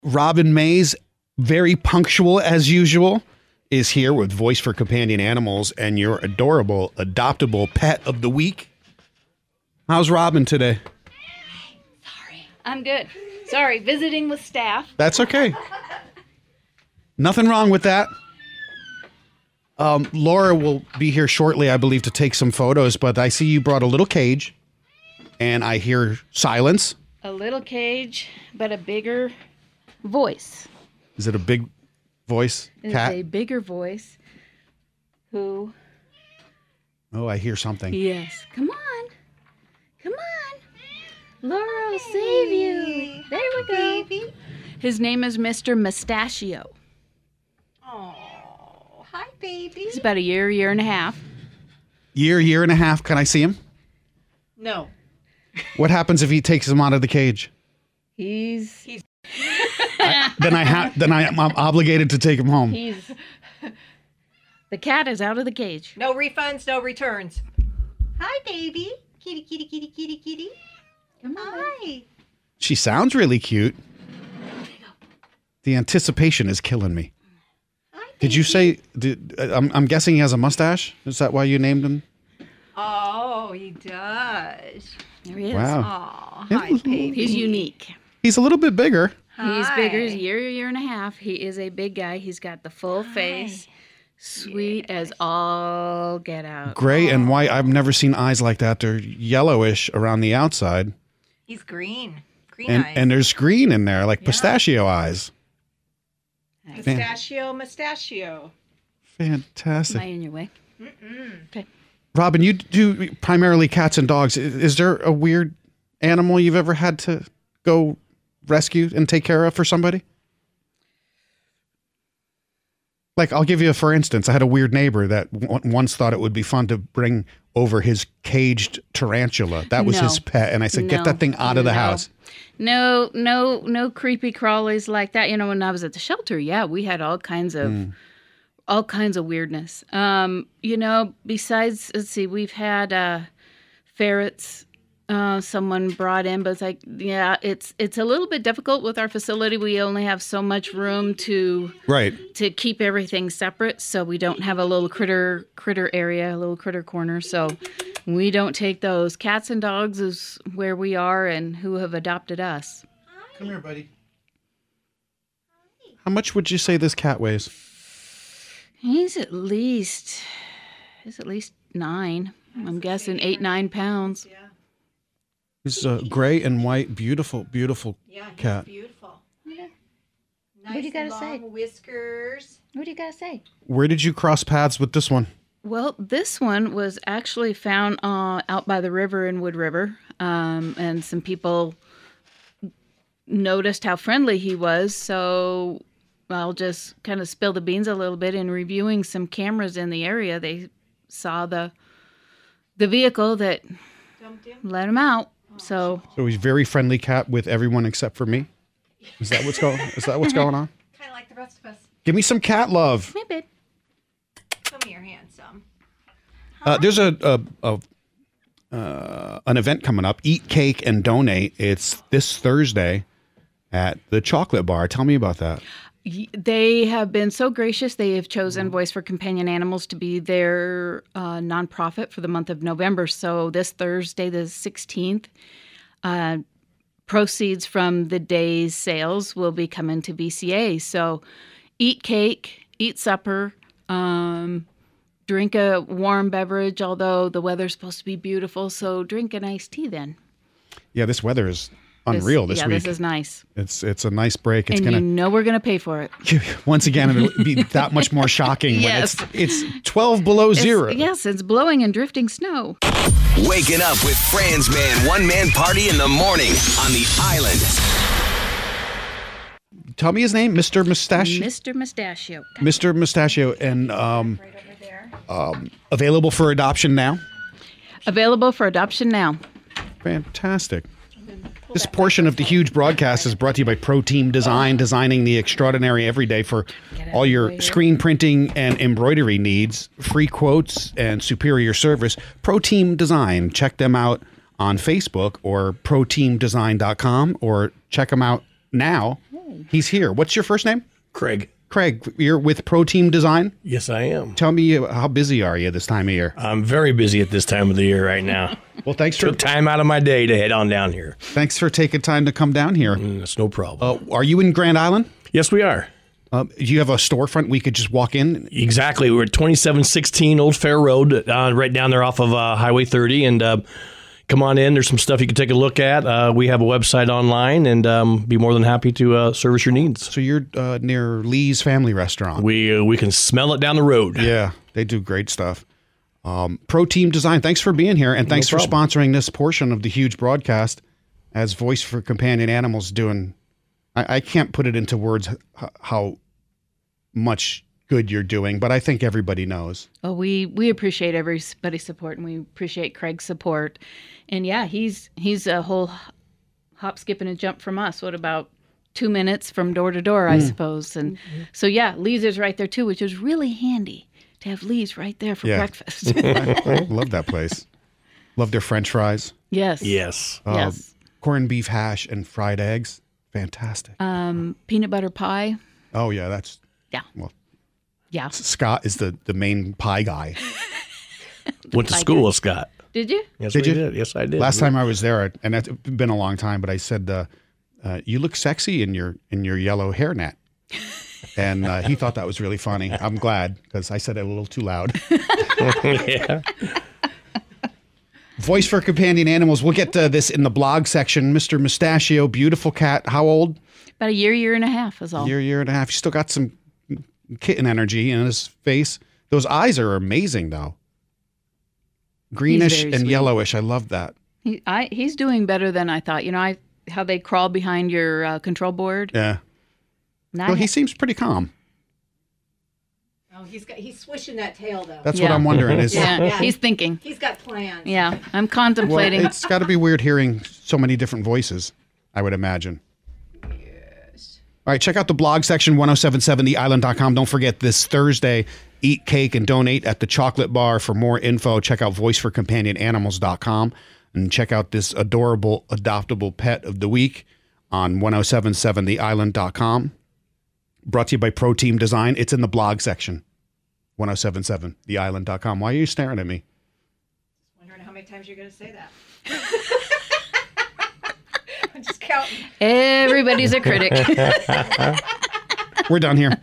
Robin Mays, very punctual as usual, is here with Voice for Companion Animals and your adorable, adoptable pet of the week. How's Robin today? Sorry. I'm good. Sorry, visiting with staff. That's okay. Nothing wrong with that. Laura will be here shortly, I believe, to take some photos, but I see you brought a little cage, and I hear silence. A little cage, but a bigger voice. Is it a big voice cat? It's a bigger voice who... Oh, I hear something. Yes. Come on. Come on. Laura will save you. There we go. Baby. His name is Mr. Mustachio. Oh, hi, baby. He's about a year and a half. Year and a half. Can I see him? No. What happens if he takes him out of the cage? He's Then I'm obligated to take him home. The cat is out of the cage. No refunds, no returns. Hi, baby. Kitty, kitty, kitty, kitty, kitty. Come on. Hi. She sounds really cute. The anticipation is killing me. Hi, Did you say? I'm guessing he has a mustache. Is that why you named him? Oh, he does. There he is. Wow. Oh, hi, baby. He's unique. He's a little bit bigger. He's Hi. bigger. He's a year and a half. He is a big guy. He's got the full face. Sweet as all get out. Gray and white. I've never seen eyes like that. They're yellowish around the outside. He's green. Green And, eyes. and there's green in there, like pistachio eyes. Mustachio. Fantastic. Am I in your way? Okay. Robin, you do primarily cats and dogs. Is there a weird animal you've ever had to go rescue and take care of for somebody? Like, I'll give you for instance, I had a weird neighbor that once thought it would be fun to bring over his caged tarantula. That was his pet. And I said, get that thing out of the house. No creepy crawlies like that. You know, when I was at the shelter, we had all kinds of weirdness. You know, besides, let's see, we've had ferrets. Someone brought in, but it's like, it's a little bit difficult with our facility. We only have so much room to keep everything separate, so we don't have a little critter area, a little critter corner. So we don't take those. Cats and dogs is where we are and who have adopted us. Come here, buddy. How much would you say this cat weighs? He's at least 9. I'm guessing 8-9 pounds. Yeah. He's a gray and white, beautiful, beautiful cat. Beautiful. Yeah. Nice What do you gotta long say? whiskers. What do you gotta say? Where did you cross paths with this one? Well, this one was actually found out by the river in Wood River, and some people noticed how friendly he was, so I'll just kind of spill the beans a little bit. In reviewing some cameras in the area, they saw the vehicle that let him out. So he's a very friendly cat with everyone except for me. Is that what's going on? Kind of like the rest of us. Give me some cat love. hey, babe. Come here, handsome. There's an event coming up. Eat Cake and Donate. It's this Thursday at the Chocolate Bar. Tell me about that. They have been so gracious. They have chosen Voice for Companion Animals to be their nonprofit for the month of November. So this Thursday, the 16th, proceeds from the day's sales will be coming to VCA. So eat cake, eat supper, drink a warm beverage, although the weather's supposed to be beautiful. So drink an iced tea then. Yeah, this weather is unreal this week. This is nice. It's a nice break. It's and we're gonna pay for it. Once again, it'll be that much more shocking when it's 12 below zero. It's blowing and drifting snow. Waking up with Franz Man One Man Party in the morning on the island. Tell me his name, Mr. Mustachio. Mr. Mustachio. Mr. Mustachio, and Right over there. available for adoption now. Available for adoption now. Fantastic. This portion of the huge broadcast is brought to you by Pro Team Design, designing the extraordinary everyday for all your screen printing and embroidery needs. Free quotes and superior service. Pro Team Design. Check them out on Facebook or proteamdesign.com, or check them out now He's here. What's your first name? Craig. Craig, you're with Pro Team Design. Yes, I am. Tell me, how busy are you this time of year? I'm very busy at this time of the year right now. Well, thanks for Took time out of my day to head on down here. Thanks for taking time to come down here. That's no problem. Are you in Grand Island? Yes, we are. Do you have a storefront we could just walk in? Exactly. We're at 2716 Old Fair Road, right down there off of Highway 30. And come on in. There's some stuff you can take a look at. We have a website online and be more than happy to service your needs. So you're near Lee's Family Restaurant. We can smell it down the road. Yeah, they do great stuff. Pro Team Design, thanks for being here, and thanks for sponsoring this portion of the huge broadcast as Voice for Companion Animals doing. I can't put it into words how much good you're doing, but I think everybody knows. Well, we appreciate everybody's support, and we appreciate Craig's support. And yeah, he's a whole hop, skip, and a jump from us. What about 2 minutes from door to door, I suppose? And so yeah, Lee's is right there too, which is really handy to have Lee's right there for breakfast. I love that place. Love their French fries. Yes. Yes. Yes. Corned beef hash and fried eggs. Fantastic. Peanut butter pie. Oh yeah, that's Yeah. well. Yeah. Scott is the main pie guy. Went to school with Scott. Did you? Yes, Did we you? did. Yes, I did. Last time I was there, and it's been a long time, but I said, "You look sexy in your yellow hairnet," and he thought that was really funny. I'm glad because I said it a little too loud. Yeah. Voice for Companion Animals. We'll get to this in the blog section. Mr. Mustachio, beautiful cat. How old? About a year and a half is all. Year and a half. He's still got some kitten energy in his face. Those eyes are amazing, though. Greenish very and sweet. yellowish. I love that. He's doing better than I thought. You know, how they crawl behind your control board. Yeah. Not Well, he seems pretty calm. Oh, he's swishing that tail though. That's what Yeah. I'm wondering. Is yeah, he's thinking. He's got plans. Yeah, I'm well, contemplating. it's got to be weird hearing so many different voices, I would imagine. Yes. All right, check out the blog section, 1077theisland.com. Don't forget this Thursday, eat cake and donate at the chocolate bar. For more info, check out voiceforcompanionanimals.com and check out this adorable adoptable pet of the week on 1077theisland.com. Brought to you by Pro Team Design. It's in the blog section, 1077theisland.com. Why are you staring at me? Wondering how many times you're going to say that. I'm just counting. Everybody's a critic. We're done here.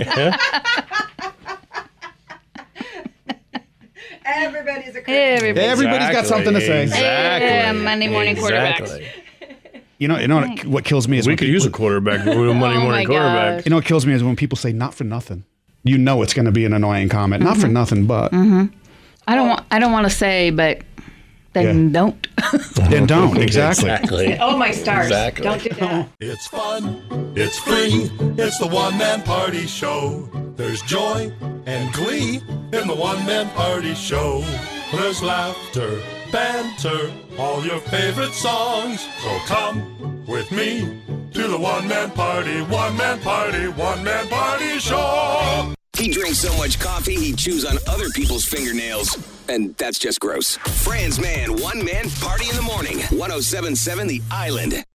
Everybody's a critic. Everybody's got something to say. Exactly. Yeah, Monday morning quarterbacks. Exactly. You know what kills me is We when could people, use a quarterback. Monday Oh my morning quarterback. gosh. You know what kills me is when people say "not for nothing." You know it's going to be an annoying comment. Not for nothing, but I don't want to say, but then don't. then don't. Exactly. Exactly. Oh, my stars. Exactly. Don't do that. It's fun, it's free, it's the one-man party show. There's joy and glee in the one-man party show. There's laughter, banter, all your favorite songs. So come with me to the one-man party, one-man party, one-man party show. He drinks so much coffee, he chews on other people's fingernails. And that's just gross. Franz Man, one man party in the morning. 1077 The Island.